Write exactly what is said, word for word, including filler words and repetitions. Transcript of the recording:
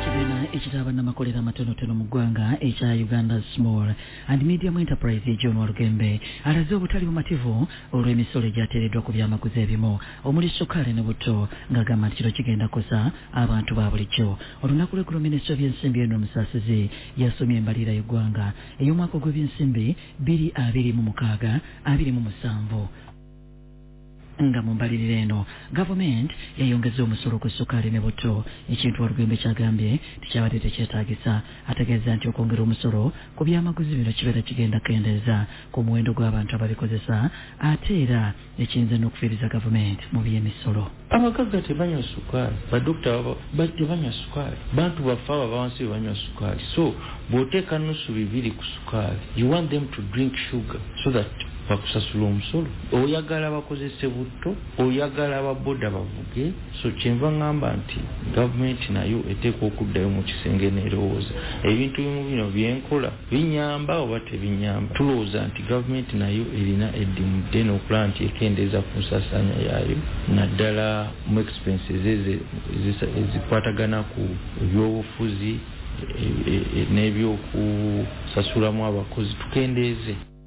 Ekitaba n'amakolera matonotono mu ggwanga ekya Uganda Small and Medium Enterprise John Walugembe alaze obutali bumativu olw'emisolo egyateereddwa ku byamaguzi ebimu omuli ssukaali ne butto ng'agamba nti kino kigenda kukosa abantu ba bulijjo. Olunaku lw'eggulo minisitule by'ensimbi eno Musaasizi yasomye embalirira y'eggwanga ey'omwaka ogw'ebyensimbi bbiri abiri mu mukaaga abiri mu musanvu. Nga mu mbalirira eno gavumenti yayongeza omusolo ku ssukaali ne butto, ekintu Walugembe kyagambye tekyabadde tekyetaagisa. Ategeeza nti okwongera omusolo ku byamaguzi bino kibeera kigenda kendeeza ku muwendo gw'abantu ababikozesa ate era ekiyinza n'okufiiriza gavumenti mu by'emisolo. Abagagga tebanywa ssukaali, badokita tebanywa ssukaali, bantu baffe abo abawansi banywa ssukaali. So bw'oteeka nusu bibiri ku ssukaali, you want them to drink sugar so that bakusasula omusolo. Oyagala bakozese butto, oyagala ababoda bavuge. So kyenva ngamba nti gavumenti nayo eteeka okuddayo mu kisenge n'erowooza ebintu bimu bino byenkola binyamba oba tebinyamba. Tulowooza nti gavumenti nayo erina eddimu ddene okulaba nti ekendeeza ku nsaasaanya yaayo naddala mu expenses ezikwatagana ku ebyobufuzi n'ebyokusasulamu abakozi tukendeeze.